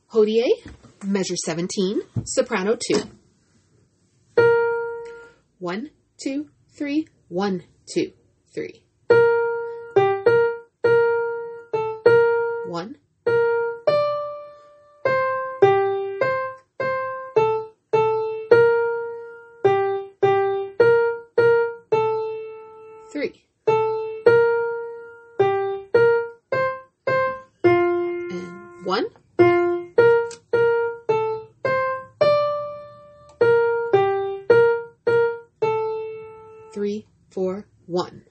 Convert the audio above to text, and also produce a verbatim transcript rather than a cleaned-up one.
Hodie, measure seventeen, soprano two. One, two, three, one, two, three. One. Three. And one. Three, four, one.